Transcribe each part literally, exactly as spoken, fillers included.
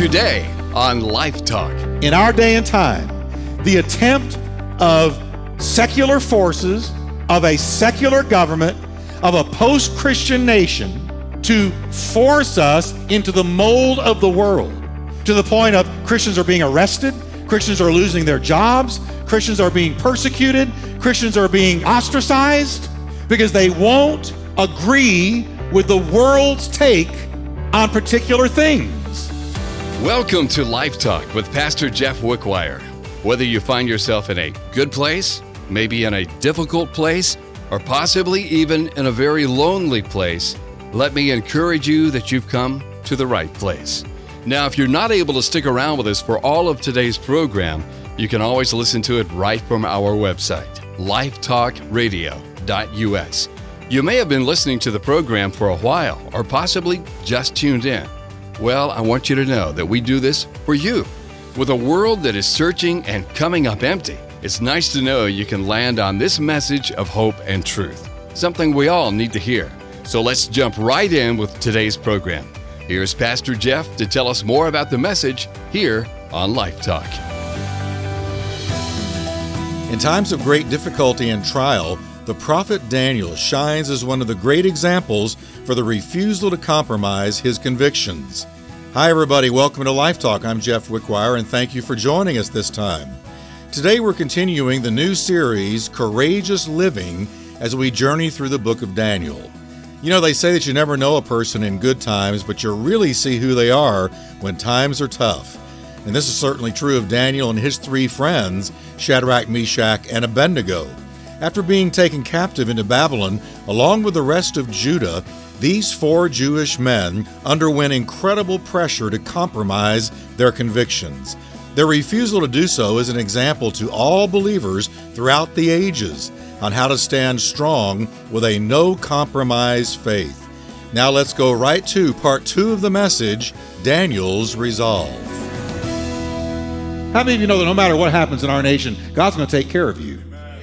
Today on Life Talk. In our day and time, the attempt of secular forces, of a secular government, of a post-Christian nation to force us into the mold of the world, to the point of Christians are being arrested, Christians are losing their jobs, Christians are being persecuted, Christians are being ostracized because they won't agree with the world's take on particular things. Welcome to Life Talk with Pastor Jeff Wickwire. Whether you find yourself in a good place, maybe in a difficult place, or possibly even in a very lonely place, let me encourage you that you've come to the right place. Now, if you're not able to stick around with us for all of today's program, you can always listen to it right from our website, life talk radio dot u s. You may have been listening to the program for a while, or possibly just tuned in. Well, I want you to know that we do this for you. With a world that is searching and coming up empty, it's nice to know you can land on this message of hope and truth, something we all need to hear. So let's jump right in with today's program. Here's Pastor Jeff to tell us more about the message here on Life Talk. In times of great difficulty and trial, the prophet Daniel shines as one of the great examples for the refusal to compromise his convictions. Hi everybody, welcome to Life Talk. I'm Jeff Wickwire and thank you for joining us this time. Today we're continuing the new series, Courageous Living, as we journey through the book of Daniel. You know, they say that you never know a person in good times, but you really see who they are when times are tough. And this is certainly true of Daniel and his three friends, Shadrach, Meshach, and Abednego. After being taken captive into Babylon, along with the rest of Judah, these four Jewish men underwent incredible pressure to compromise their convictions. Their refusal to do so is an example to all believers throughout the ages on how to stand strong with a no-compromise faith. Now let's go right to part two of the message, Daniel's Resolve. How many of you know that no matter what happens in our nation, God's going to take care of you?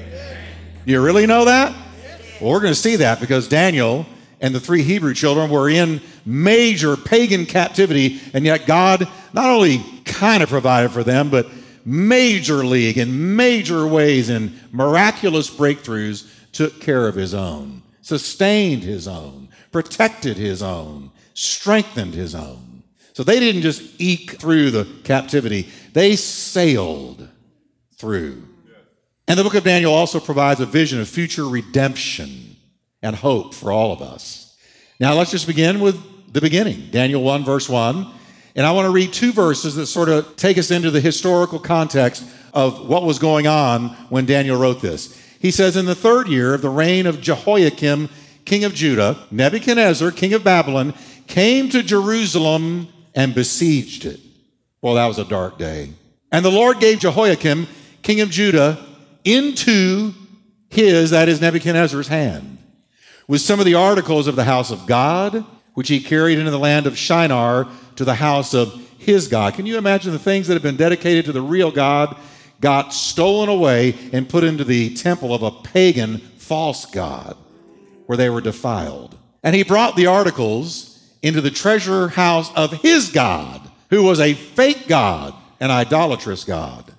Do you really know that? Well, we're going to see that because Daniel and the three Hebrew children were in major pagan captivity, and yet God not only kind of provided for them, but major league in major ways in miraculous breakthroughs took care of his own, sustained his own, protected his own, strengthened his own. So they didn't just eke through the captivity, they sailed through. And the book of Daniel also provides a vision of future redemption and hope for all of us. Now let's just begin with the beginning, Daniel one, verse one. And I want to read two verses that sort of take us into the historical context of what was going on when Daniel wrote this. He says, in the third year of the reign of Jehoiakim, king of Judah, Nebuchadnezzar, king of Babylon, came to Jerusalem and besieged it. Well, that was a dark day. And the Lord gave Jehoiakim, king of Judah, into his, that is Nebuchadnezzar's hand, with some of the articles of the house of God, which he carried into the land of Shinar to the house of his God. Can you imagine the things that have been dedicated to the real God got stolen away and put into the temple of a pagan false god where they were defiled? And he brought the articles into the treasure house of his God, who was a fake god, an idolatrous god.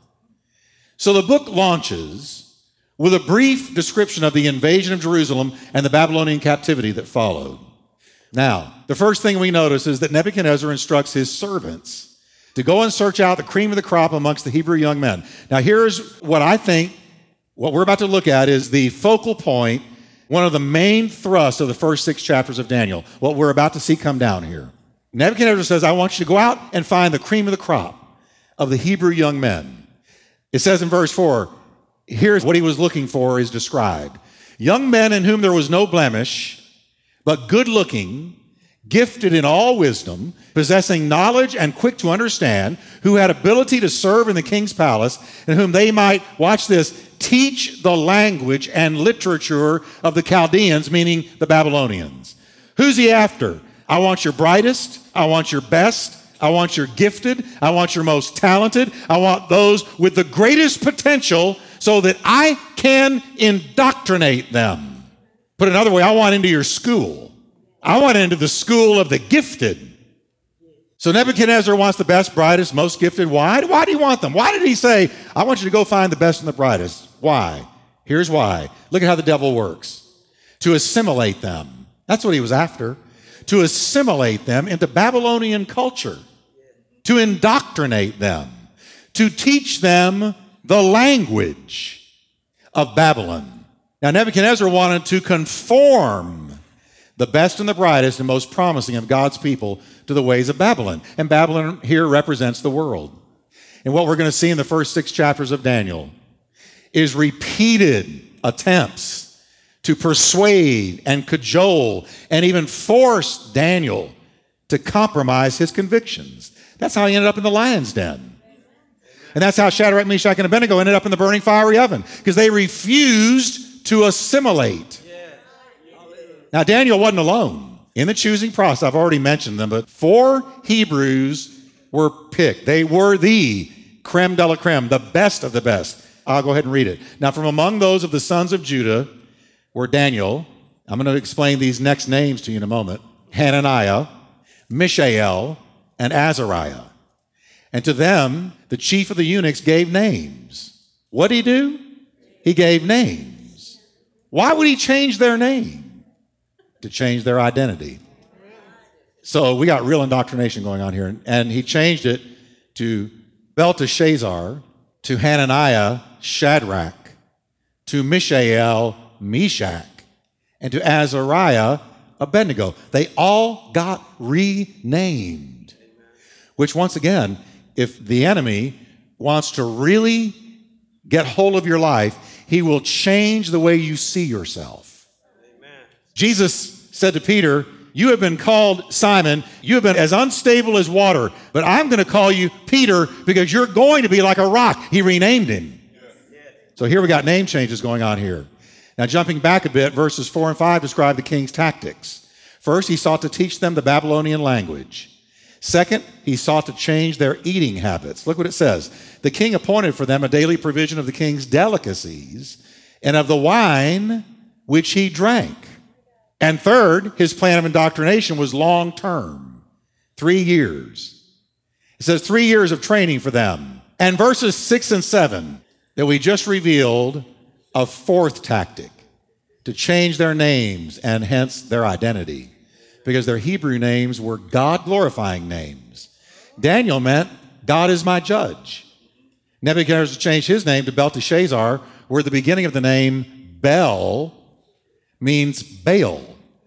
So the book launches with a brief description of the invasion of Jerusalem and the Babylonian captivity that followed. Now, the first thing we notice is that Nebuchadnezzar instructs his servants to go and search out the cream of the crop amongst the Hebrew young men. Now, here's what I think, what we're about to look at is the focal point, one of the main thrusts of the first six chapters of Daniel, what we're about to see come down here. Nebuchadnezzar says, I want you to go out and find the cream of the crop of the Hebrew young men. It says in verse four, here's what he was looking for is described. Young men in whom there was no blemish, but good-looking, gifted in all wisdom, possessing knowledge and quick to understand, who had ability to serve in the king's palace, and whom they might, watch this, teach the language and literature of the Chaldeans, meaning the Babylonians. Who's he after? I want your brightest, I want your best, I want your gifted, I want your most talented, I want those with the greatest potential so that I can indoctrinate them. Put another way, I want into your school. I want into the school of the gifted. So Nebuchadnezzar wants the best, brightest, most gifted. Why? Why do you want them? Why did he say, I want you to go find the best and the brightest? Why? Here's why. Look at how the devil works. To assimilate them. That's what he was after. To assimilate them into Babylonian culture. To indoctrinate them. To teach them the language of Babylon. Now Nebuchadnezzar wanted to conform the best and the brightest and most promising of God's people to the ways of Babylon. And Babylon here represents the world. And what we're going to see in the first six chapters of Daniel is repeated attempts to persuade and cajole and even force Daniel to compromise his convictions. That's how he ended up in the lion's den. And that's how Shadrach, Meshach, and Abednego ended up in the burning fiery oven, because they refused to assimilate. Now, Daniel wasn't alone in the choosing process. I've already mentioned them, but four Hebrews were picked. They were the creme de la creme, the best of the best. I'll go ahead and read it. Now, from among those of the sons of Judah were Daniel. I'm going to explain these next names to you in a moment. Hananiah, Mishael, and Azariah. And to them, the chief of the eunuchs gave names. What did he do? He gave names. Why would he change their name? To change their identity. So we got real indoctrination going on here. And he changed it to Belteshazzar, to Hananiah, Shadrach, to Mishael, Meshach, and to Azariah, Abednego. They all got renamed. Which, once again, if the enemy wants to really get hold of your life, he will change the way you see yourself. Jesus said to Peter, you have been called Simon. You have been as unstable as water, but I'm going to call you Peter because you're going to be like a rock. He renamed him. So here we got name changes going on here. Now, jumping back a bit, verses four and five describe the king's tactics. First, he sought to teach them the Babylonian language. Second, he sought to change their eating habits. Look what it says. The king appointed for them a daily provision of the king's delicacies and of the wine which he drank. And third, his plan of indoctrination was long-term, three years. It says three years of training for them. And verses six and seven that we just revealed, a fourth tactic to change their names and hence their identity, because their Hebrew names were God-glorifying names. Daniel meant, God is my judge. Nebuchadnezzar changed his name to Belteshazzar, where the beginning of the name Bel means Baal.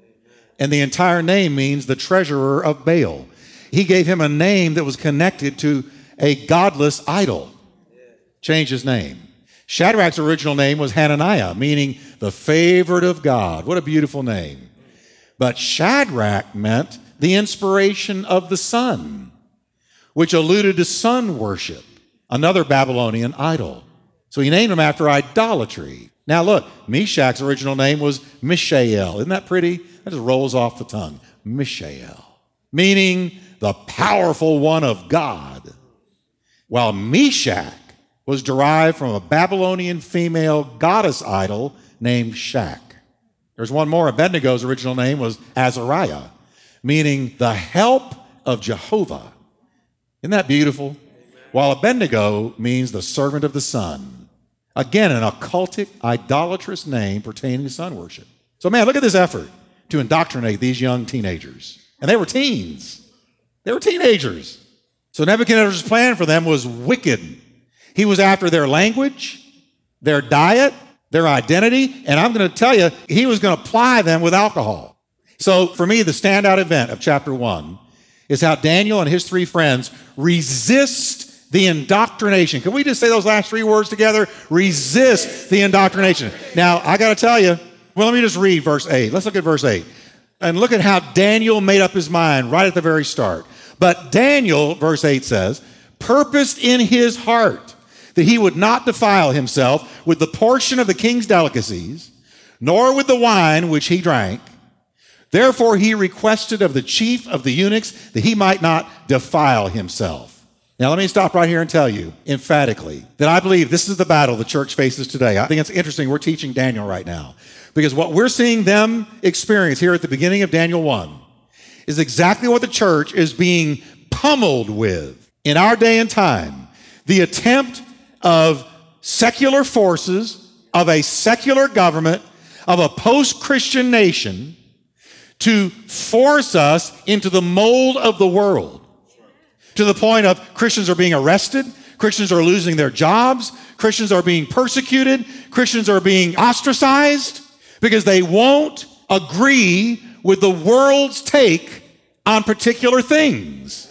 And the entire name means the treasurer of Baal. He gave him a name that was connected to a godless idol. Changed his name. Shadrach's original name was Hananiah, meaning the favorite of God. What a beautiful name. But Shadrach meant the inspiration of the sun, which alluded to sun worship, another Babylonian idol. So he named him after idolatry. Now look, Meshach's original name was Mishael. Isn't that pretty? That just rolls off the tongue. Mishael, meaning the powerful one of God. While Meshach was derived from a Babylonian female goddess idol named Shak. There's one more. Abednego's original name was Azariah, meaning the help of Jehovah. Isn't that beautiful? While Abednego means the servant of the sun. Again, an occultic, idolatrous name pertaining to sun worship. So man, look at this effort to indoctrinate these young teenagers. And they were teens. They were teenagers. So Nebuchadnezzar's plan for them was wicked. He was after their language, their diet, their identity, and I'm going to tell you, he was going to ply them with alcohol. So for me, the standout event of chapter one is how Daniel and his three friends resist the indoctrination. Can we just say those last three words together? Resist the indoctrination. Now, I got to tell you, well, let me just read verse eight. Let's look at verse eight. And look at how Daniel made up his mind right at the very start. But Daniel, verse eight says, purposed in his heart that he would not defile himself with the portion of the king's delicacies, nor with the wine which he drank. Therefore he requested of the chief of the eunuchs that he might not defile himself. Now let me stop right here and tell you emphatically that I believe this is the battle the church faces today. I think it's interesting we're teaching Daniel right now, because what we're seeing them experience here at the beginning of Daniel one is exactly what the church is being pummeled with in our day and time the attempt of secular forces, of a secular government, of a post-Christian nation to force us into the mold of the world, to the point of Christians are being arrested, Christians are losing their jobs, Christians are being persecuted, Christians are being ostracized because they won't agree with the world's take on particular things.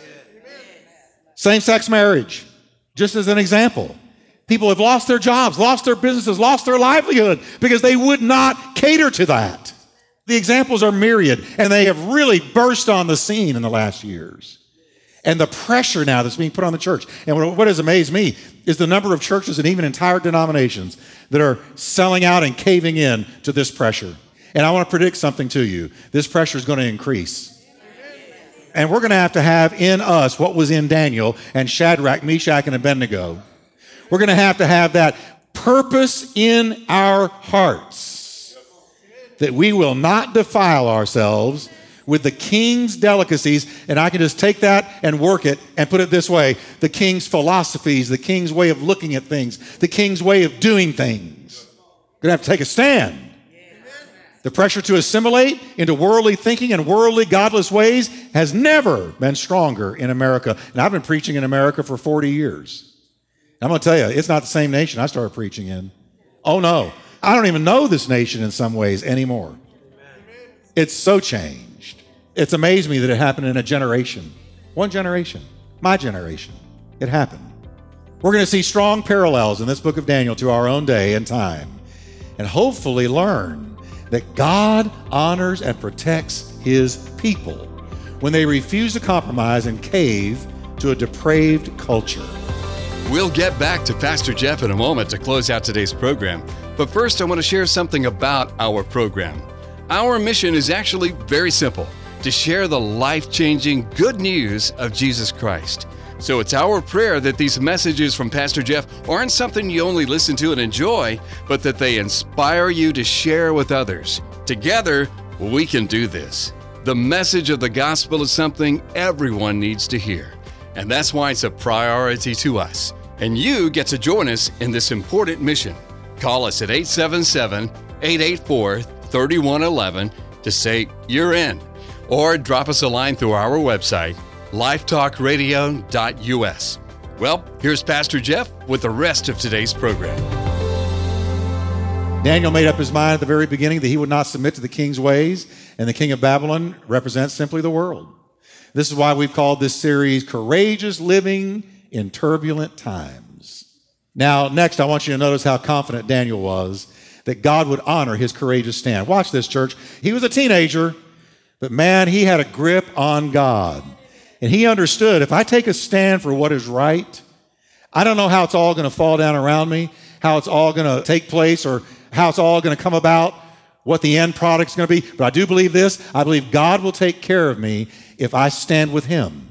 Same-sex marriage, just as an example. People have lost their jobs, lost their businesses, lost their livelihood because they would not cater to that. The examples are myriad, and they have really burst on the scene in the last years. And the pressure now that's being put on the church. And what has amazed me is the number of churches and even entire denominations that are selling out and caving in to this pressure. And I want to predict something to you. This pressure is going to increase. And we're going to have to have in us what was in Daniel and Shadrach, Meshach, and Abednego. We're going to have to have that purpose in our hearts that we will not defile ourselves with the king's delicacies, and I can just take that and work it and put it this way: the king's philosophies, the king's way of looking at things, the king's way of doing things. We're going to have to take a stand. The pressure to assimilate into worldly thinking and worldly, godless ways has never been stronger in America. And I've been preaching in America for forty years. I'm going to tell you, it's not the same nation I started preaching in. Oh, no. I don't even know this nation in some ways anymore. It's so changed. It's amazed me that it happened in a generation. One generation. My generation. It happened. We're going to see strong parallels in this book of Daniel to our own day and time, and hopefully learn that God honors and protects his people when they refuse to compromise and cave to a depraved culture. We'll get back to Pastor Jeff in a moment to close out today's program. But first, I want to share something about our program. Our mission is actually very simple: to share the life-changing good news of Jesus Christ. So it's our prayer that these messages from Pastor Jeff aren't something you only listen to and enjoy, but that they inspire you to share with others. Together, we can do this. The message of the gospel is something everyone needs to hear. And that's why it's a priority to us. And you get to join us in this important mission. Call us at eight seven seven, eight eight four, three one one one to say you're in. Or drop us a line through our website, lifetalk radio dot u s. Well, here's Pastor Jeff with the rest of today's program. Daniel made up his mind at the very beginning that he would not submit to the king's ways, and the king of Babylon represents simply the world. This is why we've called this series Courageous Living in Turbulent Times. Now, next, I want you to notice how confident Daniel was that God would honor his courageous stand. Watch this, church. He was a teenager, but man, he had a grip on God. And he understood, if I take a stand for what is right, I don't know how it's all going to fall down around me, how it's all going to take place, or how it's all going to come about, what the end product's going to be. But I do believe this. I believe God will take care of me if I stand with him.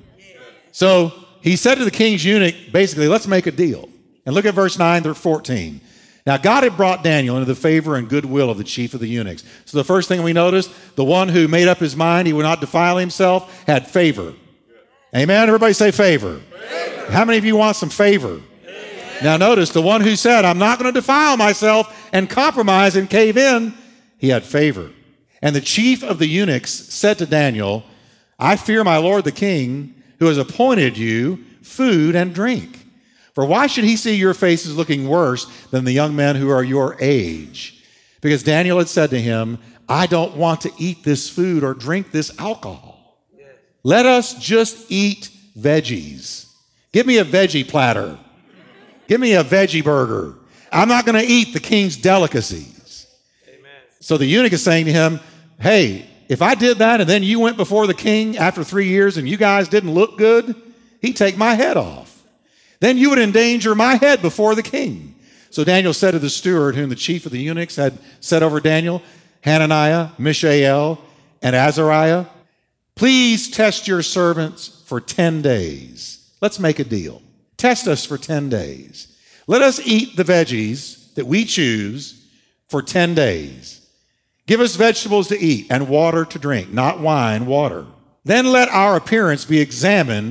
So he said to the king's eunuch, basically, let's make a deal. And look at verse nine through fourteen. Now, God had brought Daniel into the favor and goodwill of the chief of the eunuchs. So the first thing we noticed, the one who made up his mind he would not defile himself had favor. Amen? Everybody say favor. Favor. How many of you want some favor? Amen. Now notice, the one who said, I'm not going to defile myself and compromise and cave in, he had favor. And the chief of the eunuchs said to Daniel, I fear my lord the king, who has appointed you food and drink. For why should he see your faces looking worse than the young men who are your age? Because Daniel had said to him, I don't want to eat this food or drink this alcohol. Yes. Let us just eat veggies. Give me a veggie platter. Give me a veggie burger. I'm not going to eat the king's delicacies. Amen. So the eunuch is saying to him, hey, if I did that and then you went before the king after three years and you guys didn't look good, he'd take my head off. Then you would endanger my head before the king. So Daniel said to the steward, whom the chief of the eunuchs had set over Daniel, Hananiah, Mishael, and Azariah, please test your servants for ten days. Let's make a deal. Test us for ten days. Let us eat the veggies that we choose for ten days. Give us vegetables to eat and water to drink, not wine, water. Then let our appearance be examined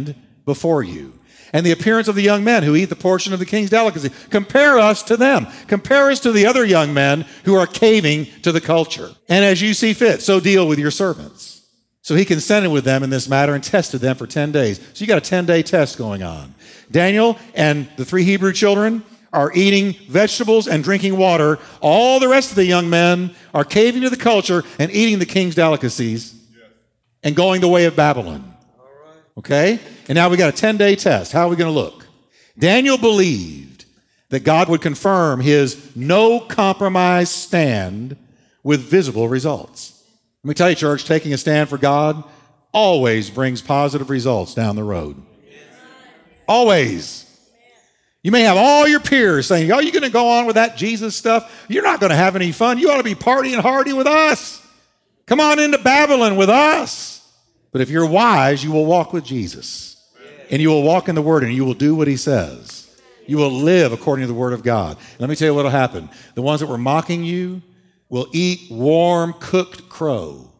before you. And the appearance of the young men who eat the portion of the king's delicacy. Compare us to them. Compare us to the other young men who are caving to the culture. And as you see fit, so deal with your servants. So he consented with them in this matter and tested them for ten days. So you got a ten-day test going on. Daniel and the three Hebrew children are eating vegetables and drinking water. All the rest of the young men are caving to the culture and eating the king's delicacies and going the way of Babylon. Okay? And now we got a ten-day test. How are we going to look? Daniel believed that God would confirm his no-compromise stand with visible results. Let me tell you, church, taking a stand for God always brings positive results down the road. Always. You may have all your peers saying, oh, you're going to go on with that Jesus stuff? You're not going to have any fun. You ought to be partying hardy with us. Come on into Babylon with us. But if you're wise, you will walk with Jesus. And you will walk in the Word, and you will do what He says. You will live according to the Word of God. And let me tell you what will happen. The ones that were mocking you will eat warm, cooked crow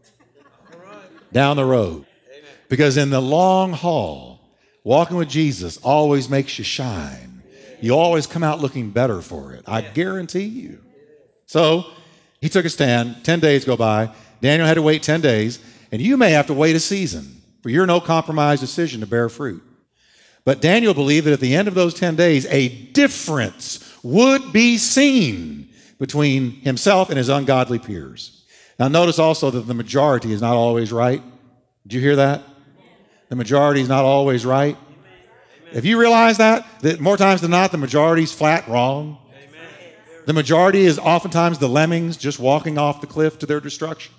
down the road. Because in the long haul, walking with Jesus always makes you shine. You always come out looking better for it. I guarantee you. So he took a stand. Ten days go by. Daniel had to wait ten days. And you may have to wait a season for your no-compromise decision to bear fruit. But Daniel believed that at the end of those ten days, a difference would be seen between himself and his ungodly peers. Now notice also that the majority is not always right. Did you hear that? The majority is not always right. If you realize that, that more times than not, the majority is flat wrong. The majority is oftentimes the lemmings just walking off the cliff to their destruction.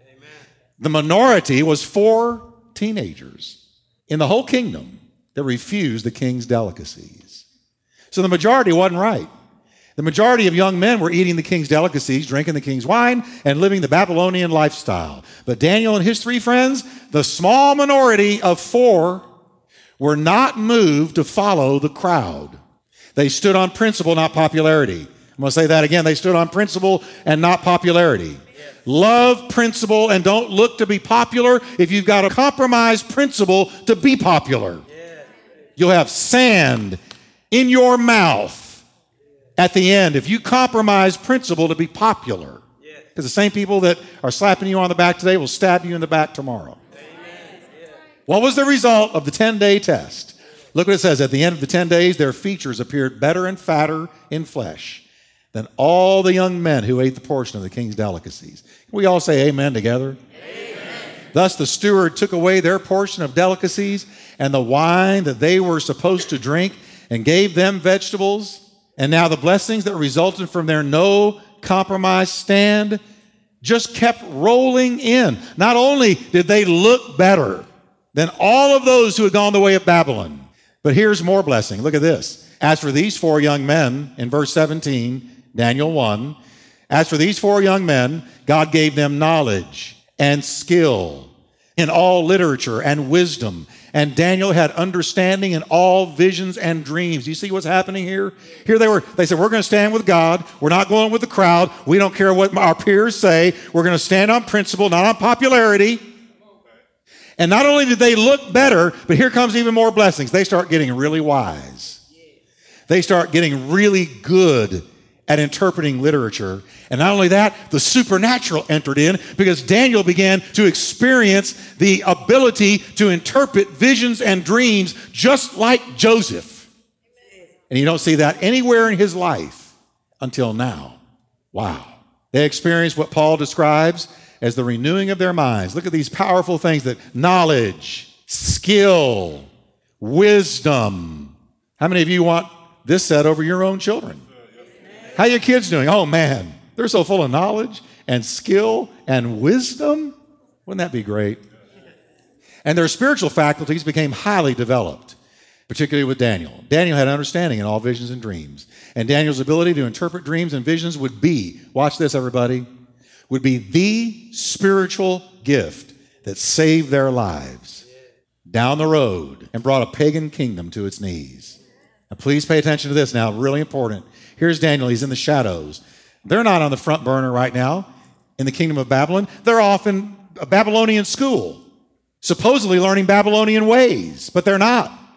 The minority was four teenagers in the whole kingdom that refused the king's delicacies. So the majority wasn't right. The majority of young men were eating the king's delicacies, drinking the king's wine, and living the Babylonian lifestyle. But Daniel and his three friends, the small minority of four, were not moved to follow the crowd. They stood on principle, not popularity. I'm going to say that again. They stood on principle and not popularity. Love principle and don't look to be popular if you've got a compromised principle to be popular. You'll have sand in your mouth at the end if you compromise principle to be popular. Because the same people that are slapping you on the back today will stab you in the back tomorrow. What was the result of the ten-day test? Look what it says. At the end of the ten days, their features appeared better and fatter in flesh than all the young men who ate the portion of the king's delicacies. Can we all say amen together? Amen. Thus the steward took away their portion of delicacies and the wine that they were supposed to drink and gave them vegetables. And now the blessings that resulted from their no compromise stand just kept rolling in. Not only did they look better than all of those who had gone the way of Babylon, but here's more blessing. Look at this. As for these four young men, in verse seventeen, Daniel one, as for these four young men, God gave them knowledge and skill in all literature and wisdom. And Daniel had understanding in all visions and dreams. You see what's happening here? Here they were, they said, we're going to stand with God. We're not going with the crowd. We don't care what our peers say. We're going to stand on principle, not on popularity. And not only did they look better, but here comes even more blessings. They start getting really wise. They start getting really good at interpreting literature. And not only that, the supernatural entered in because Daniel began to experience the ability to interpret visions and dreams just like Joseph. And you don't see that anywhere in his life until now. Wow. They experienced what Paul describes as the renewing of their minds. Look at these powerful things that knowledge, skill, wisdom. How many of you want this said over your own children? How are your kids doing? Oh, man, they're so full of knowledge and skill and wisdom. Wouldn't that be great? And their spiritual faculties became highly developed, particularly with Daniel. Daniel had understanding in all visions and dreams. And Daniel's ability to interpret dreams and visions would be, watch this, everybody, would be the spiritual gift that saved their lives down the road and brought a pagan kingdom to its knees. Now, please pay attention to this now, really important. Here's Daniel. He's in the shadows. They're not on the front burner right now in the kingdom of Babylon. They're off in a Babylonian school, supposedly learning Babylonian ways, but they're not.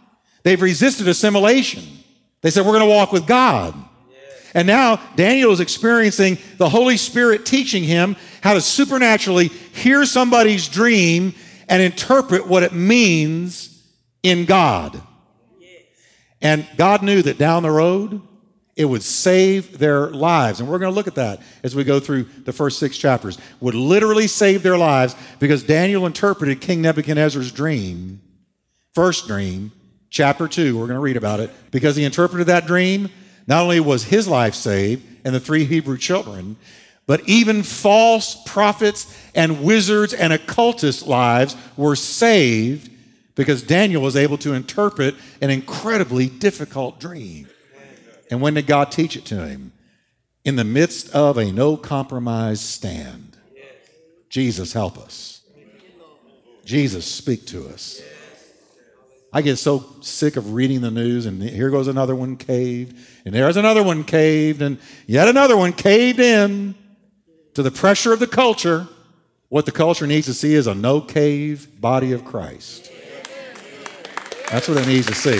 They've resisted assimilation. They said, we're going to walk with God. And now Daniel is experiencing the Holy Spirit teaching him how to supernaturally hear somebody's dream and interpret what it means in God. And God knew that down the road, it would save their lives. And we're going to look at that as we go through the first six chapters. Would literally save their lives because Daniel interpreted King Nebuchadnezzar's dream, first dream, chapter two. We're going to read about it. Because he interpreted that dream, not only was his life saved and the three Hebrew children, but even false prophets and wizards and occultists' lives were saved because Daniel was able to interpret an incredibly difficult dream. And when did God teach it to him? In the midst of a no-compromise stand. Jesus, help us. Jesus, speak to us. I get so sick of reading the news, and here goes another one caved, and there's another one caved, and yet another one caved in to the pressure of the culture. What the culture needs to see is a no-cave body of Christ. That's what it needs to see.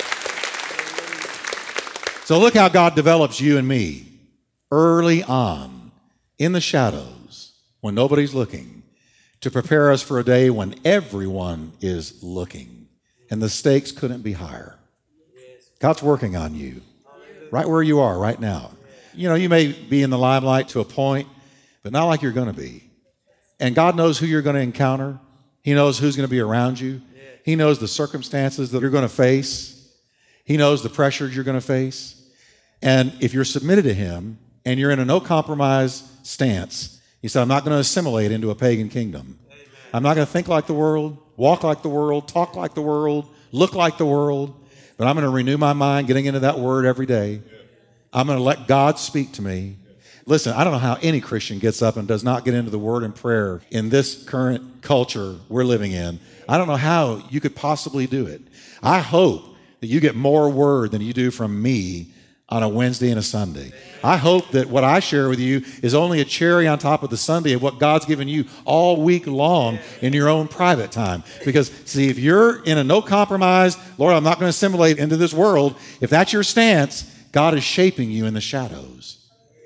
So look how God develops you and me early on in the shadows when nobody's looking to prepare us for a day when everyone is looking and the stakes couldn't be higher. God's working on you right where you are right now. You know, you may be in the limelight to a point, but not like you're going to be. And God knows who you're going to encounter. He knows who's going to be around you. He knows the circumstances that you're going to face. He knows the pressures you're going to face. And if you're submitted to him and you're in a no-compromise stance, he said, I'm not going to assimilate into a pagan kingdom. Amen. I'm not going to think like the world, walk like the world, talk like the world, look like the world, but I'm going to renew my mind getting into that word every day. I'm going to let God speak to me. Listen, I don't know how any Christian gets up and does not get into the word and prayer in this current culture we're living in. I don't know how you could possibly do it. I hope that you get more word than you do from me on a Wednesday and a Sunday. I hope that what I share with you is only a cherry on top of the sundae of what God's given you all week long in your own private time. Because, see, if you're in a no compromise, Lord, I'm not going to assimilate into this world, if that's your stance, God is shaping you in the shadows.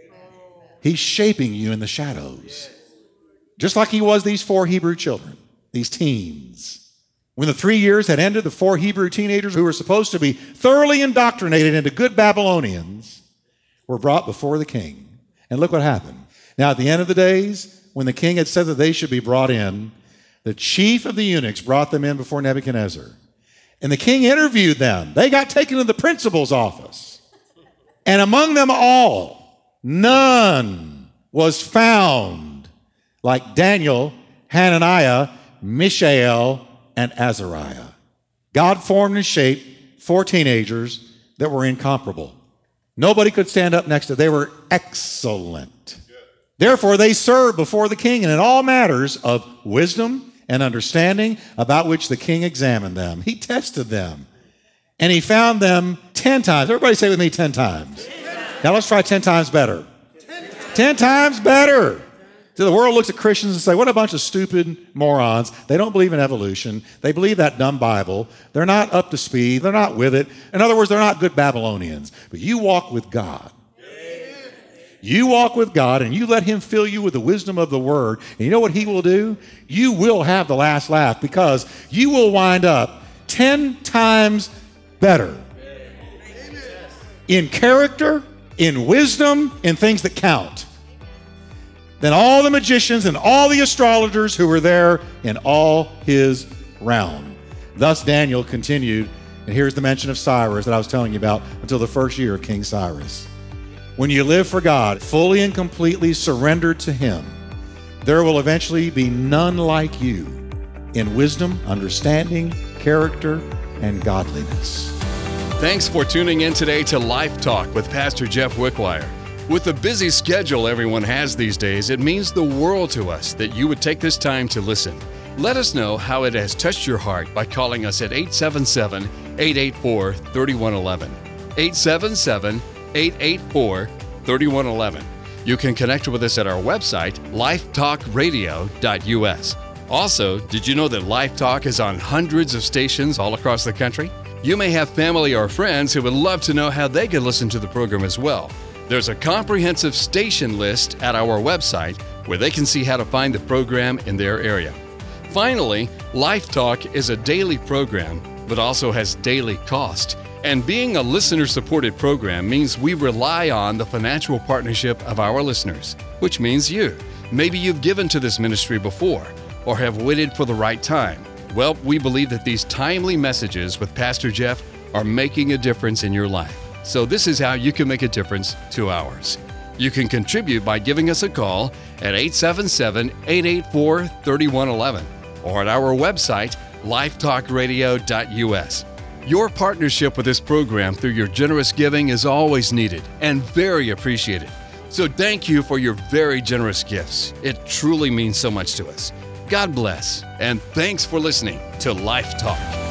He's shaping you in the shadows. Just like he was these four Hebrew children, these teens. When the three years had ended, the four Hebrew teenagers who were supposed to be thoroughly indoctrinated into good Babylonians were brought before the king. And look what happened. Now, at the end of the days, when the king had said that they should be brought in, the chief of the eunuchs brought them in before Nebuchadnezzar. And the king interviewed them. They got taken to the principal's office. And among them all, none was found like Daniel, Hananiah, Mishael, and Azariah. God formed and shaped four teenagers that were incomparable. Nobody could stand up next to them. They were excellent. Therefore, they served before the king, and in all matters of wisdom and understanding about which the king examined them. He tested them, and he found them ten times. Everybody say with me, ten times. Ten. Now let's try ten times better. Ten times, ten times better. So the world looks at Christians and say, what a bunch of stupid morons. They don't believe in evolution. They believe that dumb Bible. They're not up to speed. They're not with it. In other words, they're not good Babylonians. But you walk with God. Amen. You walk with God and you let him fill you with the wisdom of the word. And you know what he will do? You will have the last laugh because you will wind up ten times better. Amen. In character, in wisdom, in things that count, than all the magicians and all the astrologers who were there in all his realm. Thus Daniel continued, and here's the mention of Cyrus that I was telling you about until the first year of King Cyrus. When you live for God, fully and completely surrendered to him, there will eventually be none like you in wisdom, understanding, character, and godliness. Thanks for tuning in today to Life Talk with Pastor Jeff Wickwire. With the busy schedule everyone has these days, it means the world to us that you would take this time to listen. Let us know how it has touched your heart by calling us at eight seven seven, eight eight four, three one one one. eight seven seven, eight eight four, three one one one. You can connect with us at our website, life talk radio dot u s. Also, did you know that Life Talk is on hundreds of stations all across the country? You may have family or friends who would love to know how they can listen to the program as well. There's a comprehensive station list at our website where they can see how to find the program in their area. Finally, Life Talk is a daily program, but also has daily cost. And being a listener-supported program means we rely on the financial partnership of our listeners, which means you. Maybe you've given to this ministry before or have waited for the right time. Well, we believe that these timely messages with Pastor Jeff are making a difference in your life. So this is how you can make a difference to ours. You can contribute by giving us a call at eight seven seven, eight eight four, three one one one or at our website, life talk radio dot u s. Your partnership with this program through your generous giving is always needed and very appreciated. So thank you for your very generous gifts. It truly means so much to us. God bless, and thanks for listening to Life Talk.